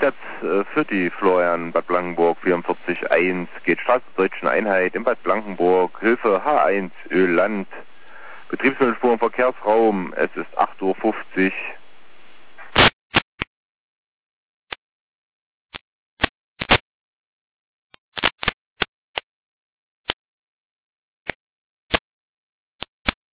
Einsatz für die Florian Bad Blankenburg 44.1 geht Straße der Deutschen Einheit in Bad Blankenburg, Hilfe H1 Ölland, Betriebsmittelspur im Verkehrsraum, es ist 8:50 Uhr.